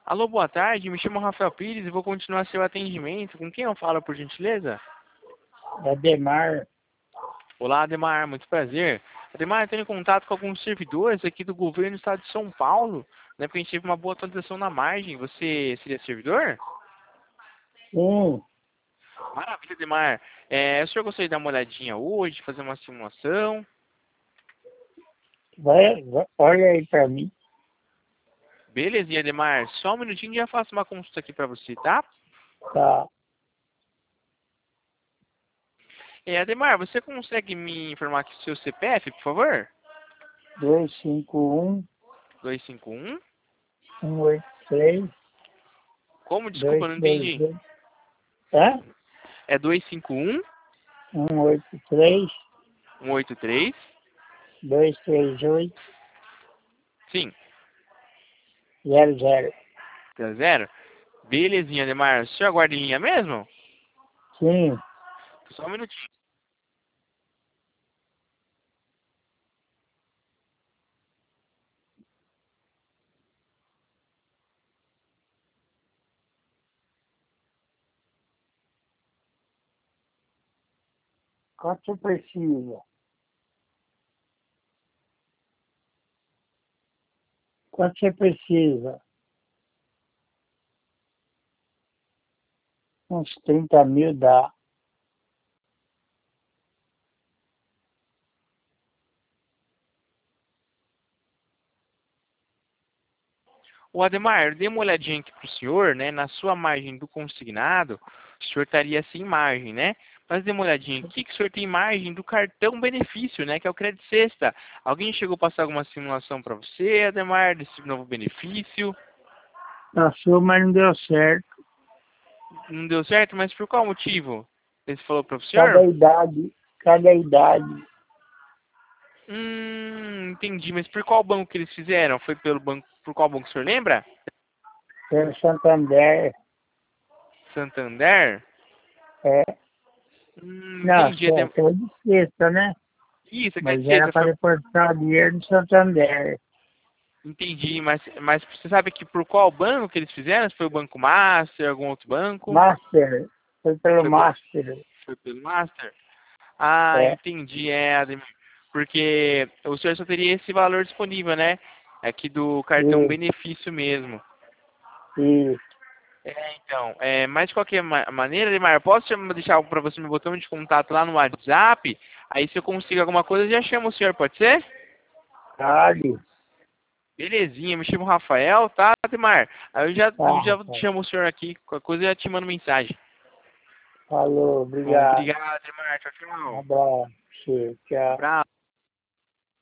Alô, boa tarde. Me chamo Rafael Pires e vou continuar seu atendimento. Com quem eu falo, por gentileza? Ademar. Olá, Ademar. Muito prazer. Ademar, eu tenho contato com alguns servidores aqui do governo do estado de São Paulo, né? Porque a gente teve uma boa atualização na margem. Você seria servidor? Sim, Maravilha, Ademar. O senhor gostaria de dar uma olhadinha hoje, fazer uma simulação? olha aí para mim. Belezinha, Ademar. Só um minutinho e já faço uma consulta aqui para você, tá? Tá. Ademar, você consegue me informar aqui o seu CPF, por favor? 251 251. 183 Como? Desculpa, eu não entendi. 232. Hã? É 251 183 183. 238 Sim, 00. 00. Belezinha, Ademar. O senhor aguarda em linha mesmo? Sim. Só um minutinho. Quanto você precisa? Quanto você precisa? Uns 30 mil dá. O Ademar, eu dei uma olhadinha aqui pro senhor, né? Na sua margem do consignado, o senhor estaria sem margem, né? Mas dei uma olhadinha aqui que o senhor tem margem do cartão benefício, né? Que é o Crédito Sexta. Alguém chegou a passar alguma simulação para você, Ademar, desse novo benefício? Passou, mas não deu certo. Não deu certo, mas por qual motivo? Ele falou para o Cada senhor? idade, cada idade. Entendi. Mas por qual banco que eles fizeram? Foi pelo banco, por qual banco o senhor lembra? Pelo Santander. Santander? É. Não, Entendi. foi de sexta, né? Isso, quer Mas dizer, era foi... para depositar o dinheiro no Santander. Entendi, mas você sabe que por qual banco que eles fizeram? Se foi o Banco Master, algum outro banco? Master. Foi pelo Foi, pe- Master. foi pelo Master? Ah, É. entendi, Ademir. Porque o senhor só teria esse valor disponível, né? Aqui do cartão E, benefício mesmo. e Então, mas de qualquer maneira, Neymar, eu posso deixar para você meu botão de contato lá no WhatsApp? Aí se eu consigo alguma coisa, eu já chamo o senhor, pode ser? Cali. Belezinha, me chamo Rafael, tá, Neymar? Aí eu Tá, já tá. chamo o senhor aqui, qualquer coisa eu já te mando mensagem. Falou, Bom, obrigado. obrigado, Neymar, tchau, Um tchau. abraço. Tchau. Abraço.